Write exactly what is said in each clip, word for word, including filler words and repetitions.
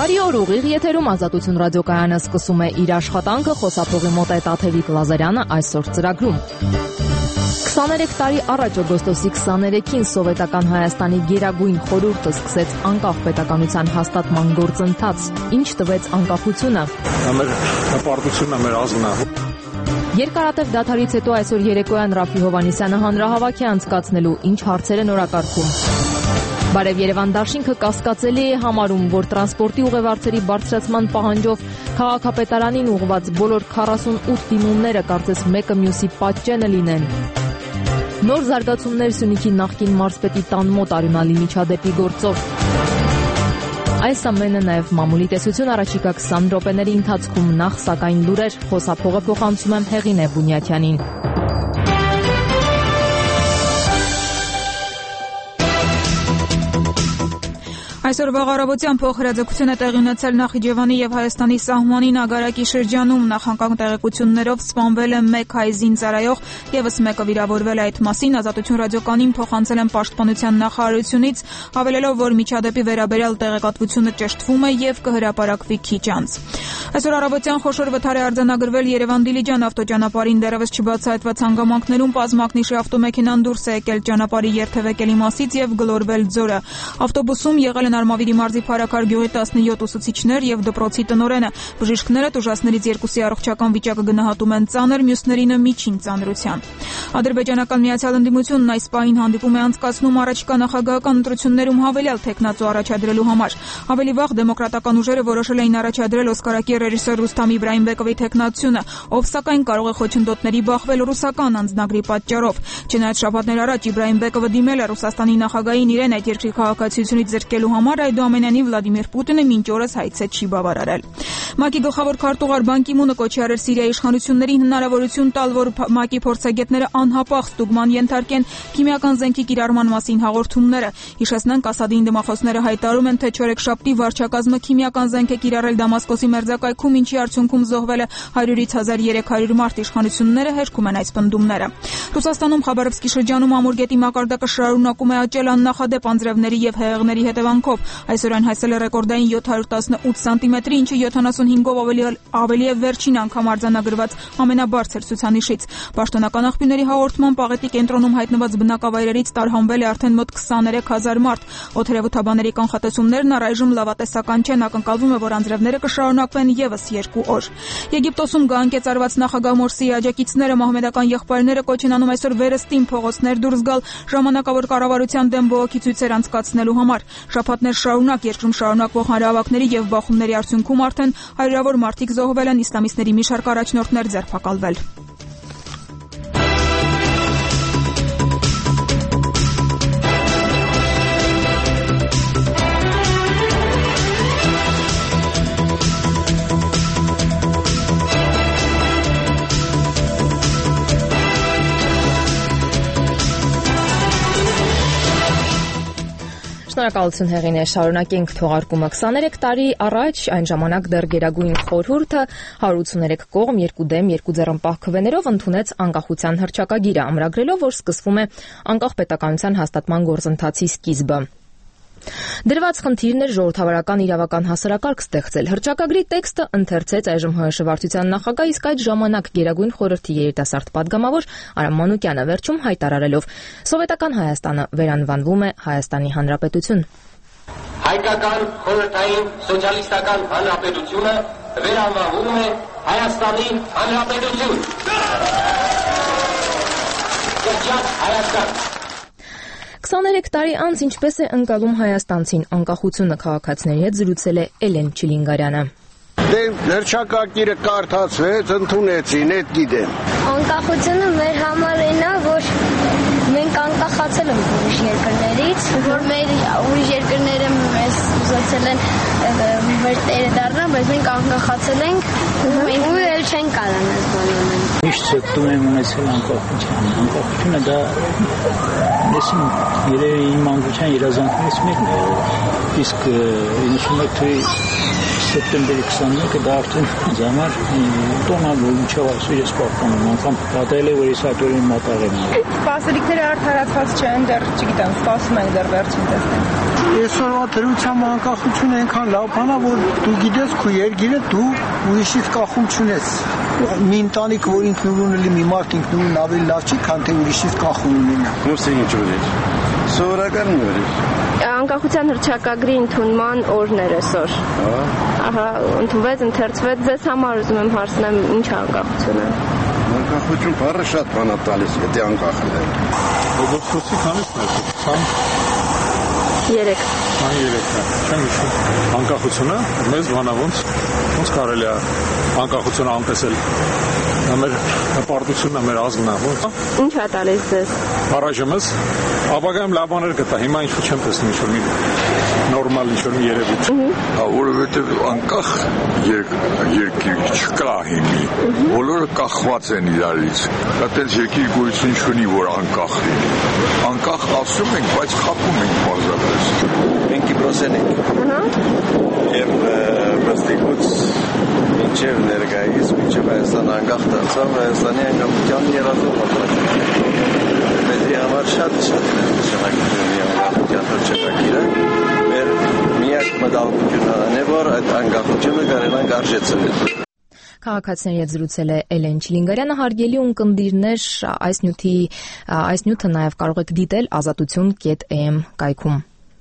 Բարի օր, ուղիղ եթերում Ազատություն ռադիոկայանը սկսում է իր աշխատանքը, խոսափողի մոտ է Տաթևիկ Լազարյանը այսօր ծրագրում։ քսաներեք տարի առաջ օգոստոսի քսաներեքին սովետական Հայաստանի Գերագույն խորհուրդը սկսեց անկախ պետականության հաստատման գործընթաց, ինչ տվեց անկախությունը։ Մեր հպարտությունը, մեր ազգն է։ Երկարատև դադարից հետո այսօր երեկոյան Ռաֆի Հովհաննիսյանը հանրահավաք է անցկացնելու, ինչ հարցեր են օրակարգում։ Բարև Երևան դաշինքը կասկածելի է համարում, որ տրանսպորտի ուղևորների բարձրացման պահանջով քաղաքապետարանին ուղղված բոլոր քառասունութ դիմումները կարծես մեկը մյուսի պատճենը լինեն։ Նոր զարգացումներ Սյունիքի նախկին մարզպետի տան մոտ արյունալի միջադեպի գործով։ Այս ամենը նաև մամուլի տեսություն առաջիկա քսան րոպեների ընթացքում, նախ սակայն լուրեր, խոսափողը փոխանցում եմ Հեղինե Բունյաթյանին։ Այսօր վաղարավոտյան փոխհրաձգություն է տեղի ունեցել Նախիջևանի եւ Հայաստանի սահմանի Նագարակի շրջանում, նախնական տեղեկություններով սպանվել է մեկ հայ զինծառայող, եւս մեկը վիրավորվել է, այդ մասին Ազատություն ռադիոկայանին փոխանցել են Պաշտպանության նախարարությունից, հավելելով, որ միջադեպի վերաբերյալ տեղեկատվությունը ճշտվում է եւ կհրապարակվի քիչ անց։ Այսօր առավոտյան խոշոր վթար է արձանագրվել Երևան-Դիլիջան ավտոճանապարհին, դեռևս չբացահայտված հանգամանքներում բազմակնիշի ավտոմեքենան դուրս է եկել ճանապարհի երթևեկելի մասից եւ գլորվել ձորը։ Ավտոբուսում եղել են Արմավիրի մարզի Փարաքար գյուղի տասնյոթ ուսուցիչներ եւ դպրոցի տնօրենը։ Բժիշկները տուժածներից երկուսի առողջական վիճակը գնահատում են ծանր, մյուսներինը միջին ծանրության։ Ադրբեջանական Միացյալ Ընդդիմությունն այս պահին հանդիպում է անցկացնում առաջիկա նախագահական ընտրություններում հավելյալ թեկնածու առաջադրելու համար։ Ավելի վաղ դեմոկրատական ուժերը որոշել էին առաջադրել օսկարակիր ռեժիսոր Ռուստամ Իբրահիմբեկովի թեկնածությունը, ով սակայն կարող է խոչընդոտների բախվել ռուսական անձնագրի պատճառով։ Չնայած շաբաթներ առաջ Իբրահիմբեկովը դիմել է Ռուսաստանի նախագահին իրեն այդ երկրի քաղաքացիությունից զրկելու համար, այդուամենայնիվ Վլադիմիր Պուտինը մինչ օրս հայցը չի բավարարել։ ՄԱԿ-ի գլխավոր քարտուղար Բան Կի-մունը կոչի արել Սիրիայի իշխանություններին հնարավորություն տալ, որ ՄԱԿ-ի փորձագետները անհապաղ ստուգման ենթարկեն քիմիական զենքի կիրառման մասին հաղորդումները։ Հիշեցնենք, Ասադին դիմախոսները հայտարարում են, թե չորեքշաբթի վարչակազմը քիմիական զենք է կիրառել Դամասկոսի մերձակայքում, ինչի արդյունքում զոհվել է հարյուրից հազար երեք հարյուր մարդ, իշխանությունները հերքում են այս պնդումները։ Ռուսաստանում Խաբարովսկի շրջանում ամուր գետի մակարդակը շարունակում է աճել աննախադեպ անձրևների եւ հեղեղների հետևանքով։ Այսօր այն հասել է ռեկորդային յոթ հարյուր տասնութ սանտիմետրի, ինչը յոթանասունհինգով ավելի ավելի է վերջին անգամ արձանագրված ամենաբարձր ցուցանիշից։ Պաշտոնական աղբյուրների հաղորդմամբ աղետի կենտրոնում հայտնված բնակավայրերից տարհանվել է արդեն մոտ քսաներեք հազար մարդ։ Օդերևութաբանների կանխատեսումներն առայժմ լավատեսական չեն, ակնկալվում է, որ անձրևները կշարունակվեն եւս երկու օր։ Եգիպտոսում գանկեց արված նախագահ Մորսիի աջակիցները մահմեդական եղբայրները կոչ են անում այսօր վերստին փողոցներ դուրս գալ ժամանակավոր կառավարության դեմ բողոքի ցույցեր անցկացնելու համար։ Շաբաթներ շարունակ երկրում շարունակվող հանրահավաքների եւ բախումների արդյունքում արդեն հարյուրավոր մարդիկ զոհվել են, իսլամիստների մի շարք առաջնորդներ ձերբակալվել։ Շնորհակալություն Հեղինե, շարունակենք թողարկումը։ քսաներեք տարի առաջ, այն ժամանակ դեռ Գերագույն խորհուրդը հարյուր ութսուներեք կողմ, երկու դեմ, երկու ձեռնպահ քվեներով ընդունեց անկախության հռչակագիրը, ամրագրելով, որ սկսվում է անկախ պետականության հաստատման գործընթացի սկիզբը։ Դրված խնդիրն էր ժողովրդավարական իրավական հասարակարգ ստեղծել։ Հռչակագրի տեքստը ընթերցեց այժմ ՀՀՇ վարչության նախագահ, իսկ այդ ժամանակ Գերագույն խորհրդի երիտասարդ падգամավոր Արամ Մանուկյանը վերջում հայտարարելով. Սովետական Հայաստանը վերանվանվում է Հայաստանի Հանրապետություն։ Հայկական խորհրդային սոցիալիստական հանրապետությունը վերանվանվում է Հայաստանի Հանրապետություն։ Հայաստան քսաներեք տարի անց ինչպես է ընկալում հայաստանցին անկախությունը, քաղաքացիների հետ զրուցել է Էլեն Չիլինգարյանը։ Դե հռչակագիրը կարդացվեց, ընդունեցին, այդ գիտեմ։ Անկախությունը մեր համար այն է, որ մենք անկախացել ենք ուրիշ երկրներից, որ մեր ուրիշ երկրները մեզ ուզեցել են մեր տերը դառնալ, բայց մենք անկախացել ենք ու էլ չեն կարող մեզ բանանել։ Միշտ ցտում եմ ունեցել անկախություն։ Անկախությունը դա լեսին երևի իմ մանկության երազանքներից մեկն է եղել։ Իսկ իննսունմեկ թվականի սեպտեմբերի քսաներկը դա արդեն համար տոնալ որ ինչով այսօր ես պահպանում անգամ պատահել է որ ես ատորին մատաղեմ։ Սպասելիքները արդարացված չեն, դեռ չգիտեմ, սպասում ենք դեռ վերջին տեսնենք։ Այսօրվա դրությամբ անկախությունը այնքան լավ բան է, որ դու գիտես քո երկիրը դու ուրիշից կախում չունես։ Մի ընտանիք, որ ինքնուրույն լինի, մի մարդ ինքնուրույն ավելի լավ չի, քան թե ուրիշից կախում լինի։ Ոսի ինչ որ է։ Սովորական նոր է։ Անկախության հռչակագրի ընդունման օրն էր այսօր։ Ահա, ընդունվեց, ընթերցվեց, ձեզ համար ուզում եմ հարցնեմ, ինչ է անկախությունը։ Անկախություն բառը շատ բան է տալիս, եթե անկախ լինել։ Օգոստոսի քանիսն է, Երեք։ քանիսերեք է։ Չեմ հիշում։ Անկախությունը մեզ բանա ոնց ոնց կարելի է անկախությունը անտեսել։ Դա մեր հպարտությունն է, մեր ազգն է, ոնց։ Ինչ է տալիս ձեզ։ Առայժմս ապագայում լավ բաներ կտա, հիմա ինչ-որ չեմ տեսնում ինչ-որ մի նորմալ ինչ-որ մի երևույթ։ Հա, որովհետև անկախ երկիր չկա հիմի, բոլորը կախված են իրարից, դա տենց երկիր գոյություն չունի, որ անկախ լինի, անկախ ասում ենք, բայց խաբում ենք պարզապես։ Մենք Կիպրոսեն ենք, և բստիկուց մինչև ներկայիս, մինչև Հայաստան անկախ դարձավ, Հայաստանի անկախության երազող Մեզի համար շատ շատ նշանակություն ունի անկախության հռչակագիրը, մեր միակ մտահոգությունն է, որ այդ անկախությունը կարելանք արժեցնել։ Քաղաքացիների հետ զրուցել է Էլեն Չիլինգարյանը, հարգելի ունկնդիրներ, այս նյութի այս նյութը նաև կարող եք դիտել ազատություն կետ է էմ կայքում։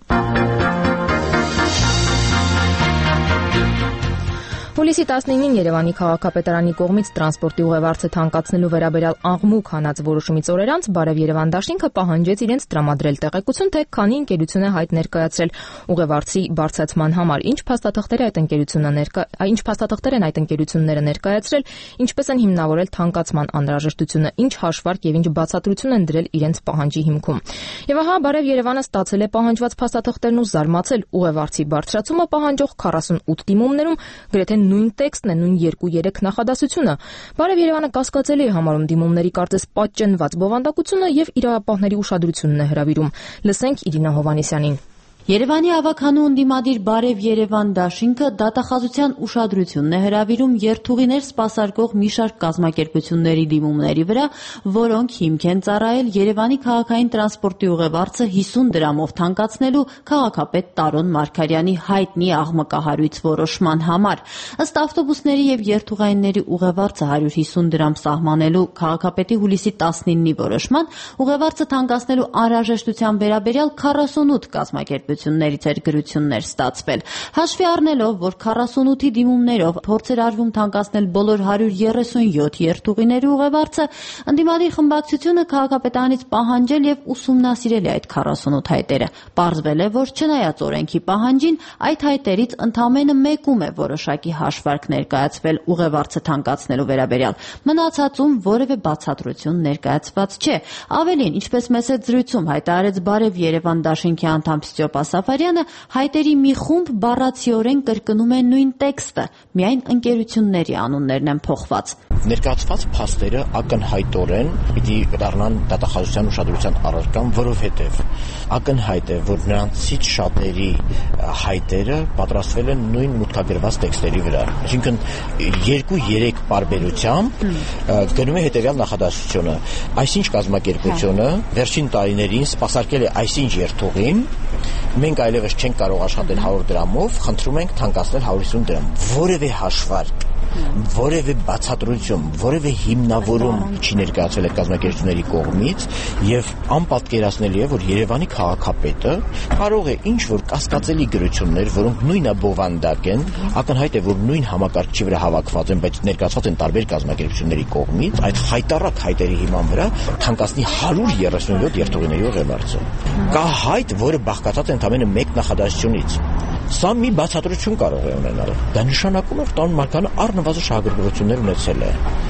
Հուլիսի տասնինին Երևանի քաղաքապետարանի կողմից տրանսպորտի ուղևարցը թանկացնելու վերաբերյալ աղմուկ հանած որոշումից օրեր անց Բարև Երևան դաշինքը պահանջեց իրենց տրամադրել տեղեկություն, թե քանի ընկերություն է հայտ ներկայացրել ուղևարցի բարձրացման համար, ինչ փաստաթղթեր այդ ընկերությունը ներկա ինչ փաստաթղթեր են այդ ընկերությունները ներկայացրել, ինչպես են հիմնավորել թանկացման անհրաժեշտությունը, ինչ հաշվարկ եւ ինչ բացատրություն են դրել իրենց պահանջի հիմքում։ Եվ ահա Բարև Երևանը ստացել է պահանջված փաստաթղթերն ու զարմացել ուղևարցի բարձրացումը պահանջող քառասունութ դիմումներում գրեթե նույն տեքստն է, նույն երկու-երեք նախադասությունը։ Բարև Երևանը կասկածելի է համարում դիմումների կարծես պատճենված բովանդակությունը եւ իրավապահների ուշադրությունն է հրավիրում։ Լսենք Իրինա Հովհաննիսյանին։ Երևանի ավագանու ընդդիմադիր Բարև Երևան դաշինքը դատախազության ուշադրությունն է հրավիրում երթուղիներ սպասարկող մի շարք կազմակերպությունների դիմումների վրա, որոնք հիմք են ծառայել Երևանի քաղաքային տրանսպորտի ուղևարցը հիսուն դրամով թանկացնելու քաղաքապետ Տարոն Մարգարյանի հայտնի աղմկահարույց որոշման համար։ Ըստ ավտոբուսների եւ երթուղայինների ուղևարցը հարյուր հիսուն դրամ սահմանելու քաղաքապետի հուլիսի տասնինի որոշման, ուղևարցը թանկացնելու անհրաժեշտության վերաբերյալ քառասունութ կազմակերպություններից էր գրություններ ստացվել։ Հաշվի առնելով, որ քառասունութի դիմումներով փորձ էր արվում թանկացնել բոլոր հարյուր երեսունյոթ երթուղիների ուղևարցը, ընդդիմադիր խմբակցությունը քաղաքապետարանից պահանջել եւ ուսումնասիրել է այդ քառասունութ հայտերը։ Պարզվել է, որ չնայած օրենքի պահանջին, այդ հայտերից ընդամենը մեկում է որոշակի հաշվարկ ներկայացվել ուղևարցը թանկացնելու վերաբերյալ։ Մնացածում որևէ բացատրություն ներկայացված չէ։ Ավելին, ինչպես մեծ զրույցում հայտարարեց Բարև Երևան դաշինքի անդամ Ստեփ Ասաֆարյանը, հայտերի մի խումբ բառացիորեն կրկնում է նույն տեքստը, միայն ընկերությունների անուններն են փոխված։ Ներկայացված փաստերը ակնհայտորեն պիտի դառնան դատախազության ուշադրության առարկան, որովհետև ակնհայտ է, որ նրանցից շատերի հայտերը պատրաստվել են նույն մուտքագրված տեքստերի վրա։ Այսինքն երկու-երեք պարբերությամբ գնում է հետևյալ նախադասությունը. այսինչ կազմակերպությունը վերջին տարիներին սպասարկել է այսինչ երթուղին, մենք այլևս չենք կարող աշխատել հարյուր դրամով, խնդրում ենք թանկացնել հարյուր հիսուն դրամ։ Որևէ հաշվարկ, որևէ բացատրություն, որևէ հիմնավորում չի ներկայացվել այդ կազմակերպությունների կողմից եւ անպատկերացնելի է, որ Երևանի քաղաքապետը կարող է ինչ-որ կասկածելի գրություններ, որոնք նույնաբովանդակ են, ակնհայտ է, որ նույն համակարգչի վրա հավաքված են, բայց ներկայացված են տարբեր կազմակերպությունների կողմից, այդ խայտառակ հայտերի հիման վրա թանկացնի հարյուր երեսունյոթ երթուղիների ուղևարցը։ Կա հայտ, որը բաղկացած է ընդամենը մեկ նախադասությունից։ Սա մի բացատրություն կարող է ունենալ։ Դա նշանակում է, որ Տարոն Մարգարյանը առնվազն շահագրգռություններ ունեցել է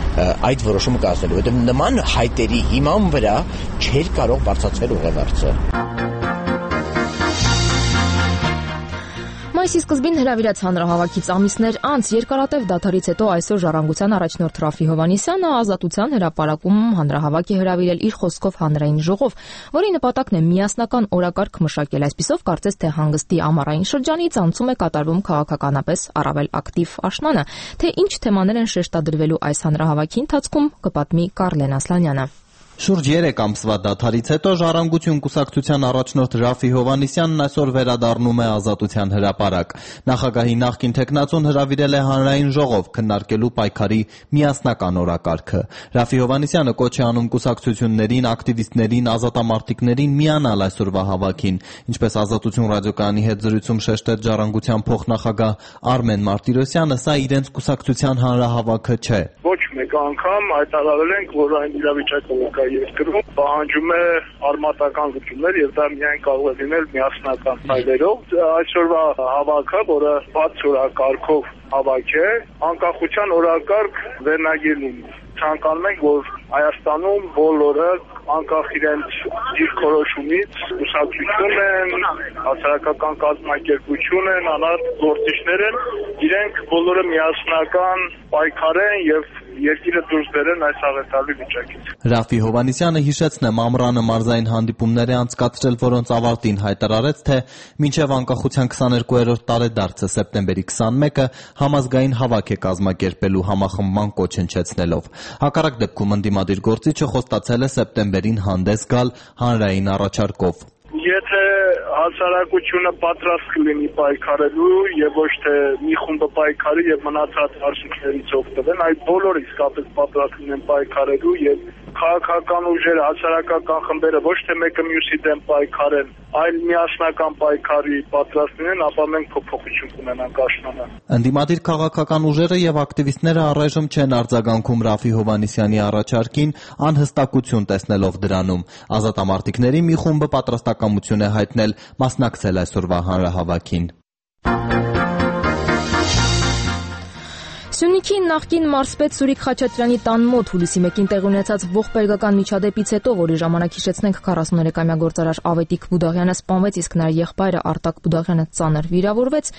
այդ որոշումը կայացնելու, որովհետև նման հայտերի հիման վրա չէր կարող բարձրացվել ուղևարցը։ Մայիսի Ամիսի սկզբին հրավիրած հանրահավաքից ամիսներ անց երկարատև դադարից հետո այսօր Ժառանգության առաջնորդ Ռաֆի Հովհաննիսյանը Ազատության հրապարակում հանրահավաք է հրավիրել իր խոսքով հանրային ժողով, որի նպատակն է միասնական օրակարգ մշակել։ Այսպիսով կարծես թե հանգստի ամառային շրջանից անցում է կատարվում քաղաքականապես առավել ակտիվ աշնանը, թե ինչ թեմաներ են շեշտադրվելու այս հանրահավաքի ընթացքում կպատմի Կարլեն Ասլանյանը։ Շուրջ երեք ամսվա դադարից հետո Ժառանգություն կուսակցության առաջնորդ Ռաֆի Հովհաննիսյանն այսօր վերադառնում է Ազատության հրապարակ։ Նախագահի նախկին թեկնածուն հրավիրել է հանրային ժողով քննարկելու պայքարի միասնական օրակարգը։ Ռաֆի Հովհաննիսյանը կոչ է անում կուսակցություններին, ակտիվիստներին, ազատամարտիկներին միանալ այսօրվա հավաքին, ինչպես Ազատություն ռադիոկայանի հետ զրույցում շեշտեց Ժառանգության փոխնախագահ Արմեն Մարտիրոսյանը, սա իրենց կուսակցության հանրահավաքը չէ։ Ոչ մեկ անգամ հայտարարել ենք, որ այն իրավիճակը կա երկրում պահանջում է արմատական լուծումներ եւ դա միայն կարող է լինել միասնական քայլերով։ Այսօրվա հավաքը, որը բաց օրակարգով հավաք է, անկախության օրակարգ վերնագիրն ունի։ Ցանկանում ենք, որ Հայաստանում բոլորը անկախ իրենց դիրքորոշումից կուսակցություն են, հասարակական կազմակերպություն են, անհատ գործիչներ են, իրենք բոլորը միասնական պայքարեն եւ երկիրը դուրս բերեն այս աղետալի վիճակից։ Ռաֆի Հովհաննիսյանը հիշեցնեմ ամռանը մարզային հանդիպումներ է անցկացրել, որոնց ավարտին հայտարարեց, թե մինչև անկախության քսաներկուերորդ տարեդարձը սեպտեմբերի քսանմեկը համազգային հավաք է կազմակերպելու համախմբման կոչ հնչեցնելով։ Հակառակ դեպքում ընդդիմադիր գործիչը խոստացել է սեպտեմբերին հանդես գալ հանրային առաջարկով։ Եթե հասարակությունը պատրաստ կլինի պայքարելու եւ ոչ թե մի խումբը պայքարի եւ մնացած արդյունքներից օգտվեն, այլ բոլորը իսկապես պատրաստ լինեն պայքարելու եւ քաղաքական ուժերը, հասարակական խմբերը ոչ թե մեկը մյուսի դեմ պայքարեն, այլ միասնական պայքարի պատրաստ լինեն, ապա մենք փոփոխություն կունենանք աշնանը։ Ընդդիմադիր քաղաքական ուժերը եւ ակտիվիստները առայժմ չեն արձագանքում Ռաֆի Հովհաննիսյանի առաջարկին, անհստակություն տեսնելով դրանում։ Ազատամարտիկների մի խումբը պատրաստակամություն է հայտնել մասնակցել այսօրվա հանրահավաքին։ Սյունիքի նախկին մարզպետ Սուրիկ Խաչատրյանի տան մոտ հուլիսի մեկին տեղի ունեցած ողբերգական միջադեպից հետո, որի ժամանակ հիշեցնենք քառասուներեքամյա գործարար Ավետիք Բուդաղյանը սպանվեց, իսկ նրա եղբայրը Արտակ Բուդաղյանը ծանր վիրավորվեց։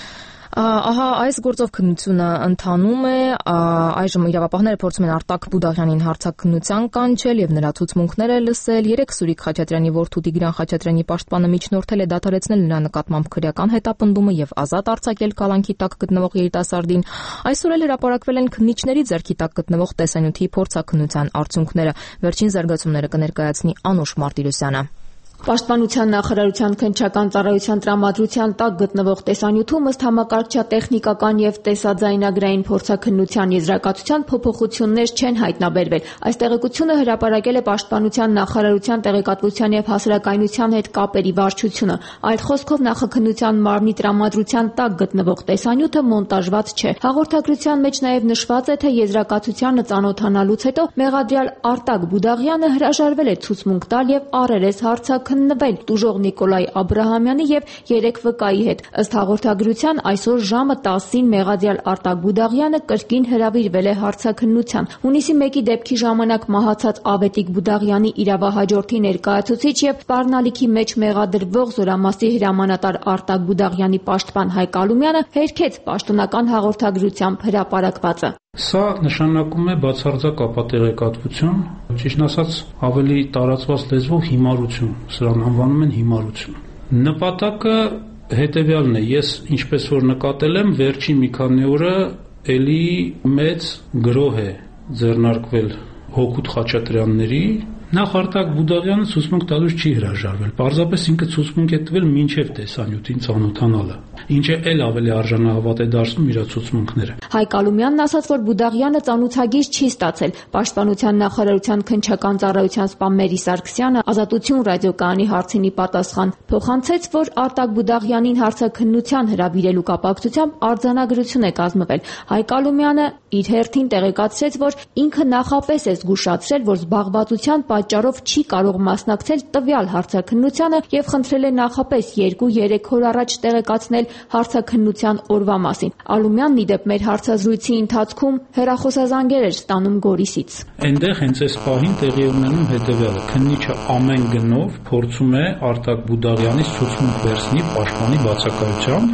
Ահա այս գործով քննությունը ընթանում է, այժմ իրավապահները փորձում են Արտակ Բուդաղյանին հարցաքննության կանչել եւ նրա ցուցմունքները լսել։ Երեք Սուրիկ Խաչատրյանի որդու Տիգրան Խաչատրյանի պաշտպանը միջնորդել է դադարեցնել նրա նկատմամբ քրեական հետապնդումը եւ ազատ արձակել կալանքի տակ գտնվող երիտասարդին։ Այսօր էլ հրապարակվել են քննիչների ձեռքի տակ գտնվող տեսանյութի փորձաքննության արդյունքները։ Վերջին զարգացումները կներկայացնի Անուշ Մարտիրոսյանը։ Պաշտպանության նախարարության քննչական ծառայության տրամադրության տակ գտնվող տեսանյութում ըստ համակարգչատեխնիկական եւ տեսաձայնագրային փորձաքննության եզրակացության փոփոխություններ չեն հայտնաբերվել։ Այս տեղեկությունը հրապարակել է Պաշտպանության նախարարության տեղեկատվության եւ հասարակայնության հետ կապերի վարչությունը։ Այլ խոսքով նախաքննության մարմնի տրամադրության տակ գտնվող տեսանյութը մոնտաժված չէ։ Հաղորդագրության մեջ նաեւ նշված է, թե եզրակացությանը ծանոթանալուց հետո մեղադրյալ Արտակ Բուդաղյանը հրաժարվել է ցուցմունք տալ եւ առերես հարցակ քննվել տուժող Նիկոլայ Աբրահամյանի եւ երեք վկայի հետ։ Ըստ հաղորդագրության այսօր ժամը տասին մեղադրյալ Արտակ Բուդաղյանը կրկին հրավիրվել է հարցաքննության։ Հունիսի մեկի դեպքի ժամանակ մահացած Ավետիք Բուդաղյանի իրավահաջորդի ներկայացուցիչ եւ սպառնալիքի մեջ մեղադրվող Զորամասի հրամանատար Արտակ Բուդաղյանի պաշտպան Հայկ Ալումյանը հերքեց պաշտոնական հաղորդագրությամբ հրապարակվածը։ Սա նշանակում է բացարձակ ապատեղեկատվություն, ճիշտ ասած ավելի տարածված լեզվով հիմարություն, սրան անվանում են հիմարություն։ Նպատակը հետևյալն է, ես ինչպես որ նկատել եմ, վերջին մի քանի օրը էլի մեծ գրոհ է ձեռնարկվել Հոկուտ Խաչատրյանների։ Նախ Արտակ Բուդաղյանը ցուցմունք տալուց չի հրաժարվել, պարզապես ինքը ցուցմունք է տվել մինչև տեսանյութին ծանոթանալը, ինչը էլ ավելի արժանահավատ է դարձնում իր ցուցմունքները։ Հայկ Ալումյանն ասաց, որ Բուդաղյանը ծանոթագիր չի ստացել։ Պաշտպանության նախարարության քննչական ծառայության սպա Մերի Սարգսյանը Ազատություն ռադիոկայանի հարցինի պատասխան փոխանցեց, որ Արտակ Բուդաղյանին հարցաքննության հրավիրելու կապակցությամբ արձանագրություն է կազմվել։ Հայկ Ալումյանը իր հերթին տեղեկացրեց, որ ինքը նախապես է զգուշացրել, որ զբաղվածության պատճառով չի կարող մասնակցել տվյալ հարցաքննությանը եւ խնդրել է նախապես երկու-երեք օր առաջ տեղեկացնել հարցաքննության օրվա մասին։ Ալումյանն ի դեպ մեր հարցազրույցի ընթացքում հեռախոսազանգեր էր ստանում Գորիսից։ Այնտեղ հենց այս պահին տեղի ունենում հետևյալը. քննիչը ամեն գնով փորձում է Արտակ Բուդաղյանից ցուցմունք վերցնի պաշտպանի բացակայությամբ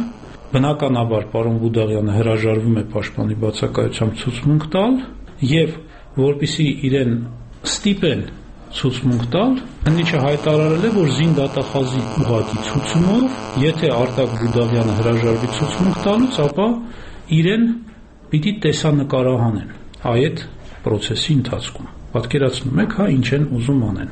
Բնականաբար պարոն Բուդաղյանը հրաժարվում է պաշտպանի բացակայությամբ ցուցմունք տալ եւ որպիսի իրեն ստիպեն ցուցմունք տալ, հնիչը հայտարարել է, որ զին դատախազի ուղղակի ցուցումով, եթե Արտակ Բուդաղյանը հրաժարվի ցուցմունք տալուց, ապա իրեն պիտի տեսանկարահանեն այդ process-ի ընթացքում։ Պատկերացնում եք, հա, ինչ են ուզում անեն։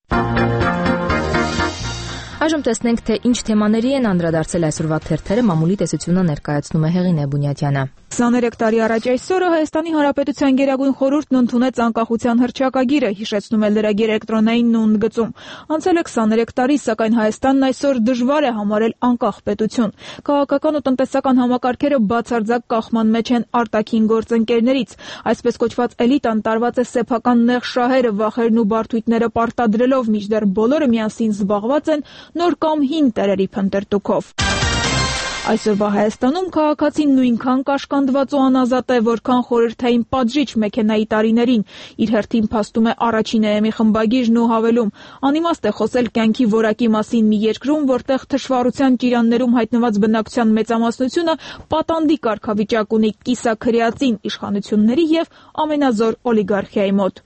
Այժմ տեսնենք, թե ինչ թեմաների են անդրադարձել այսօրվա թերթերը, մամուլի տեսությունը ներկայացնում է Հեղինե Բունյատյանը։ քսաներեք տարի առաջ այսօրը Հայաստանի Հանրապետության Գերագույն խորհուրդն ընդունեց անկախության հռչակագիրը, հիշեցնում է լրագիր էլեկտրոնային նույն գծում։ Անցել է քսաներեք տարի, սակայն Հայաստանն այսօր դժվար է համարել անկախ պետություն։ Քաղաքական ու տնտեսական համակարգերը բացարձակ կախման մեջ են արտաքին գործընկերներից։ Այսպես կոչված էլիտան տարված է սեփական նեղ շահերը, վախերն ու բարդույթները պարտադրելով, մինչդեռ բոլորը միասին զբաղված են նոր կամ հին տերերի փնտրտուքով։ Այսօրվա Հայաստանում քաղաքացին նույնքան կաշկանդված ու անազատ է, որքան խորհրդային պատժիչ մեքենայի տարիներին։ Իր հերթին փաստում է առաջին էեմի խմբագիրն ու հավելում. անիմաստ է խոսել կյանքի որակի մասին մի երկրում, որտեղ թշվառության ճիրաններում հայտնված բնակչության մեծամասնությունը պատանդի կարգավիճակ ունի կիսաքրեածին իշխանությունների եւ ամենազոր օլիգարխիայի մոտ։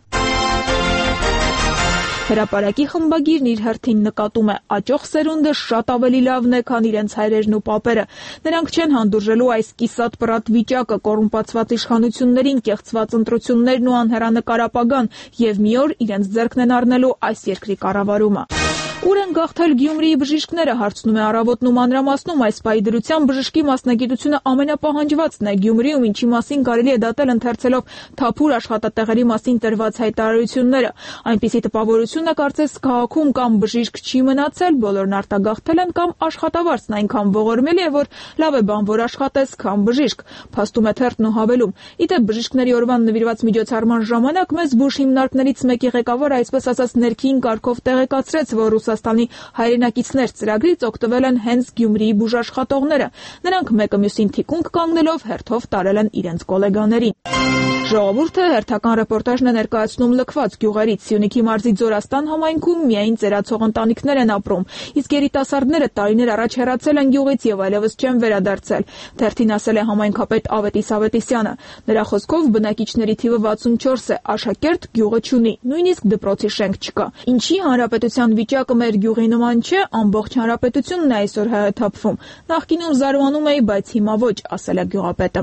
Հրապարակի խմբագիրն իր հերթին նկատում է աճող սերունդը շատ ավելի լավն է, քան իրենց հայրերն ու պապերը։ Նրանք չեն հանդուրժելու այս կիսատ պրատ վիճակը, կոռումպացված իշխանություններին, կեղծված ընտրություններն ու անհեռանկար ապագան եւ մի օր իրենց ձեռքն են առնելու այս երկրի կառավարումը։ Ուր են գաղթել Գյումրիի բժիշկները, հարցնում է Առավոտն ու մանրամասնում, այս պահի դրությամբ բժշկի մասնագիտությունը ամենապահանջվածն է Գյումրիում, ինչի մասին կարելի է դատել ընթերցելով թափուր աշխատատեղերի մասին տրված հայտարարությունները։ Այնպիսի տպավորություն է, կարծես քաղաքում կամ բժիշկ չի մնացել, բոլորն արտագաղթել են կամ աշխատավարձն այնքան ողորմելի է, որ լավ է բան, որ աշխատես, քան բժիշկ, փաստում է թերթն ու հավելում։ Իդեպ բժիշկների օրվան նվիրված միջոցառման ժամանակ մեծ բուժ հիմնարկներից մեկի ղեկավարը այսպես ասած ներքին կարգով տեղեկացրեց, որ Ռուսաստանի հայրենակիցներ ծրագրից օգտվել են հենց Գյումրիի բուժաշխատողները։ Նրանք մեկը մյուսին թիկունք կանգնելով հերթով տարել են իրենց գոլեգաներին։ Ժողովուրդը հերթական ռեպորտաժն է ներկայացնում լքված գյուղերից։ Սյունիքի մարզի Ձորաստան համայնքում միայն ծերացող ընտանիքներ են ապրում, իսկ երիտասարդները տարիներ առաջ հեռացել են գյուղից եւ այլևս չեն վերադարձել։ Թերթին ասել է համայնքապետ Ավետիս Ավետիսյանը։ Նրա խոսքով բնակիչների թիվը վաթսունչորս է, աշակերտ գյուղը չունի, նույնիսկ դպրոցի շենք չկա։ Ինչի հանրապետության վիճակը մեր գյուղի նման չէ, ամբողջ հանրապետությունն է այսօր հայաթափվում։ Նախկինում զարմանում էի, բայց հիմա ոչ, ասել է գյուղապետը։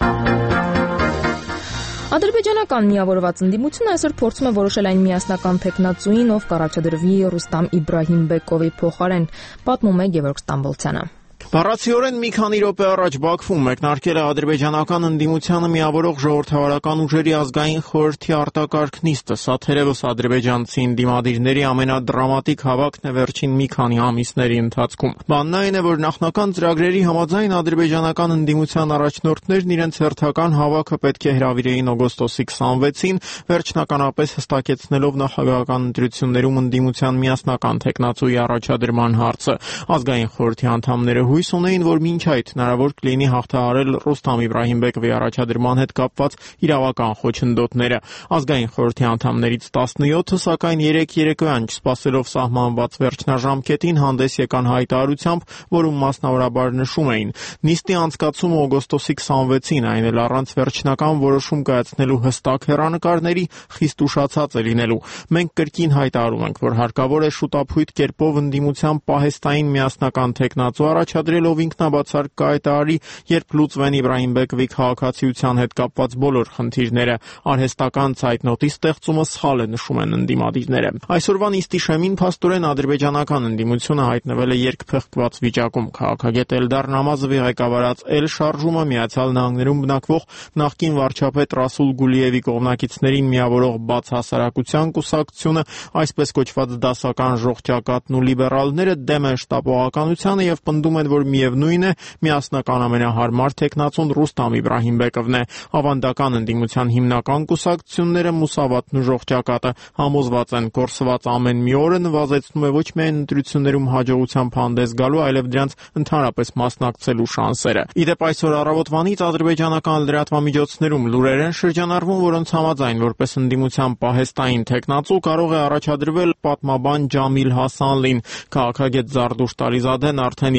Ադրբեջանական միավորված ընդդիմությունը այսօր փորձում է որոշել այն միասնական թեկնածուին, ով կառաջադրվի Ռուստամ Իբրահիմբեկովի փոխարեն, պատմում է Գևորգ Ստամբոլցյանը։ Բառացիորեն մի քանի րոպե առաջ Բաքվում մեկնարկել է ադրբեջանական ընդդիմությանը միավորող ժողովրդավարական ուժերի ազգային խորհրդի արտակարգ նիստը։ Սա թերևս ադրբեջանցի ընդդիմադիրների ամենադրամատիկ հավաքն է վերջին մի քանի ամիսների ընթացքում։ Բանն այն է, որ նախնական ծրագրերի համաձայն ադրբեջանական ընդդիմության առաջնորդներն իրենց հերթական հավաքը պետք է հրավիրեին օգոստոսի քսանվեցին, վերջնականապես հստակեցնելով նախագահական ընտրություններում ընդդիմության միասնական թեկնածուի առաջադրման հարցը։ Ազգային խորհրդի անդամները հույս ունեին, որ մինչ այդ հնարավոր կլինի հաղթահարել Ռուստամ Իբրահիմբեկովի առաջադրման հետ կապված իրավական խոչընդոտները։ Ազգային խորհրդի անդամներից տասնյոթը, սակայն երեկ երեկոյան չսպասելով սահմանված վերջնաժամկետին հանդես եկան հայտարարությամբ, որում մասնավորաբար նշում էին. նիստի անցկացումը օգոստոսի քսանվեցին, այն էլ առանց վերջնական որոշում կայացնելու հստակ հեռանկարների խիստ ուշացած է լինելու։ Մենք կրկին հայտարարում ենք, որ հարկավոր է շուտափույթ կերպով ընդդիմության պահեստային միասնական թեկնածու առաջադրելով ինքնաբացարկ կայտարարի, երբ լուծվեն Իբրահիմբեկովի քաղաքացիության հետ կապված բոլոր խնդիրները։ Արհեստական ցայտնոտի ստեղծումը սխալ է, նշում են ընդդիմադիրները։ Այսօրվա նիստի շեմին փաստորեն ադրբեջանական ընդդիմությունը հայտնվել է երկփեղկված վիճակում։ Քաղաքագետ Էլդար Նամազովի ղեկավարած Էլ շարժումը Միացյալ Նահանգներում բնակվող նախկին վարչապետ Ռասուլ Գուլիևի կողմնակիցներին միավորող բաց հասարակության կուսակցությունը, այսպես կոչված դասական ժողջակատն ու լիբերալները դեմ են շտապողականությանը եւ պնդում են, որ միևնույն է միասնական ամենահարմար թեկնածուն Ռուստամ Իբրահիմբեկովն է։ Ավանդական ընդդիմության հիմնական կուսակցությունները Մուսավատն ու ժողջակատը համոզված են, կորսված ամեն մի օրը նվազեցնում է ոչ միայն ընտրություններում հաջողությամբ հանդես գալու, այլև դրանց ընդհանրապես մասնակցելու շանսերը։ Իդեպ այսօր առավոտվանից ադրբեջանական լրատվամիջոցներում լուրեր են շրջանառվում, որոնց համաձայն որպես ընդդիմության պահեստային թեկնածու կարող է առաջադրվել պատմաբան Ջամիլ Հասանլին։ Քաղաքագետ Զարդուշտ Ալիզադեն արդեն իսկ հայտարարել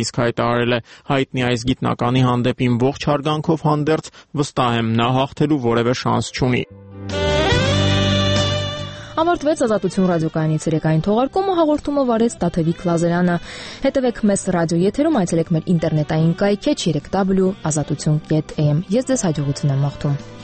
հայտարարել է։ Հայտնի այս գիտնականի հանդեպ իմ ողջ հարգանքով հանդերձ վստահ եմ, նա հաղթելու որևէ շանս չունի։ Ավարտվեց Ազատություն ռադիոկայանի ցերեկային թողարկումը, հաղորդումը վարեց Տաթևիկ Լազարյանը։ Հետևեք մեզ ռադիո եթերում, այցելեք մեր ինտերնետային կայքեջ երեք w ազատություն կետ am։ Ես ձեզ հաջողություն եմ մաղթում։